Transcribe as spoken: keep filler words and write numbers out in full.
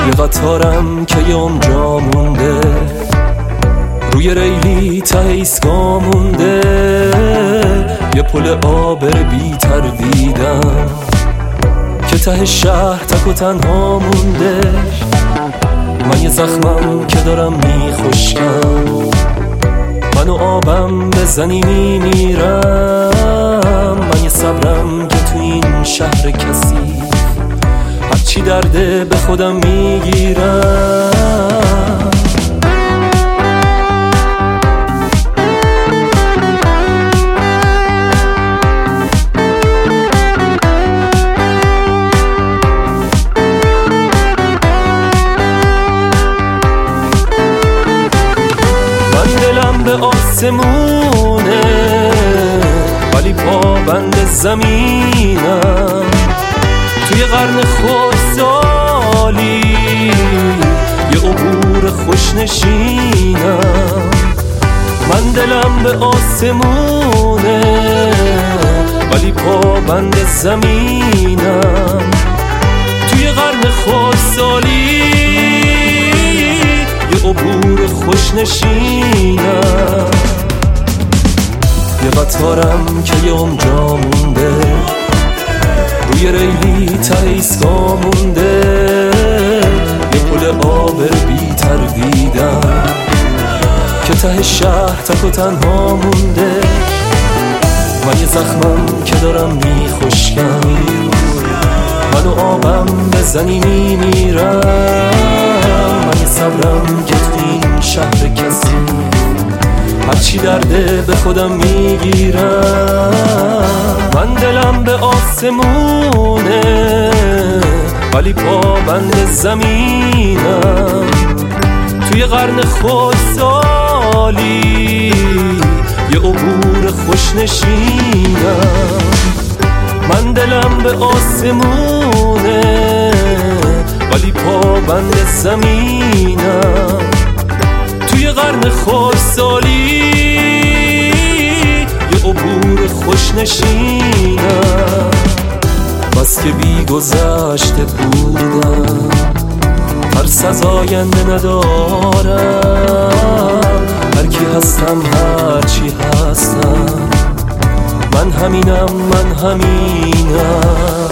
یه قطارم که یه اونجا مونده، روی ریلی ته ایستگاه مونده، یه پل آبر بی تردیدم که ته شهر تک و تنها مونده. من یه زخمم که دارم میخشکم، من و آبم بزنی میمیرم. من یه صبرم که تو این شهر کسی هرچی درده به خودم میگیرم. به آسمونه ولی پابند زمینم، توی قرن خشکسالی یه عبور خوشنشینم. من دلم به آسمونه ولی پابند زمینم، توی قرن خشکسالی یه عبور خوشنشینم. یه قطارم که یه اونجا مونده، روی ریلی ته ایستگاه مونده، یه پل آبر بی تردیدم که ته شهر تک و تنها مونده. من یه زخمم که دارم میخشکم، من و آبم بزنی میمیرم. من یه صبرم که تو این شهر کسی هرچی درده به خودم میگیرم. من دلم به آسمونه ولی پابند زمینم، توی قرن خشکسالی یه عبور خوشنشینم. من دلم به آسمونه ولی پابند زمینم، توی قرن خشکسالی یه عبور خوشنشینم. بس که بی گذشته بودم، ترس از آینده ندارم. هر کی هستم هر چی هستم، من همینم من همینم.